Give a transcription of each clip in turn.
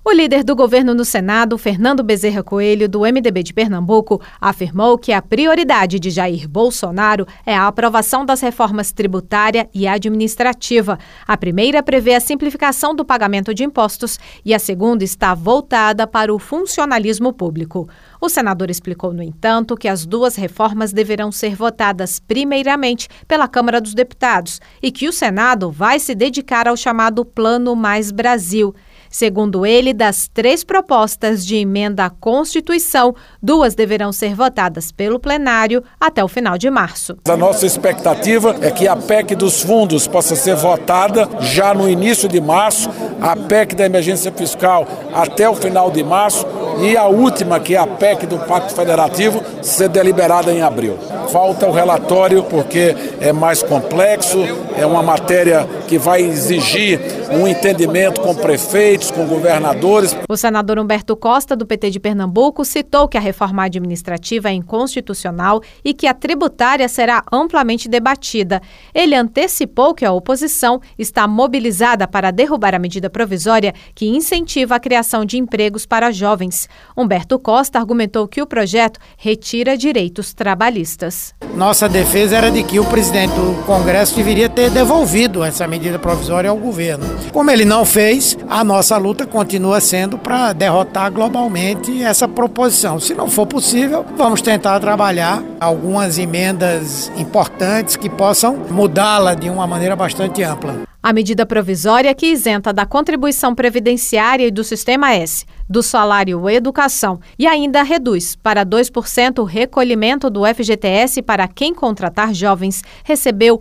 O líder do governo no Senado, Fernando Bezerra Coelho, do MDB de Pernambuco, afirmou que a prioridade de Jair Bolsonaro é a aprovação das reformas tributária e administrativa. A primeira prevê a simplificação do pagamento de impostos e a segunda está voltada para o funcionalismo público. O senador explicou, no entanto, que as duas reformas deverão ser votadas primeiramente pela Câmara dos Deputados e que o Senado vai se dedicar ao chamado Plano Mais Brasil. Segundo ele, das 3 propostas de emenda à Constituição, 2 deverão ser votadas pelo plenário até o final de março. A nossa expectativa é que a PEC dos fundos possa ser votada já no início de março, a PEC da emergência fiscal até o final de março e a última, que é a PEC do Pacto Federativo, ser deliberada em abril. Falta o relatório porque é mais complexo, é uma matéria que vai exigir um entendimento com prefeitos, com governadores. O senador Humberto Costa, do PT de Pernambuco, citou que a reforma administrativa é inconstitucional e que a tributária será amplamente debatida. Ele antecipou que a oposição está mobilizada para derrubar a medida provisória que incentiva a criação de empregos para jovens. Humberto Costa argumentou que o projeto retira direitos trabalhistas. Nossa defesa era de que o presidente do Congresso deveria ter devolvido essa medida provisória ao governo. Como ele não fez, a nossa luta continua sendo para derrotar globalmente essa proposição. Se não for possível, vamos tentar trabalhar algumas emendas importantes que possam mudá-la de uma maneira bastante ampla. A medida provisória que isenta da contribuição previdenciária e do Sistema S, do salário educação e ainda reduz para 2% o recolhimento do FGTS para quem contratar jovens, recebeu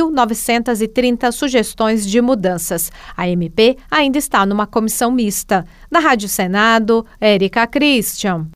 1.930 sugestões de mudanças. A MP ainda está numa comissão mista. Da Rádio Senado, Érica Christian.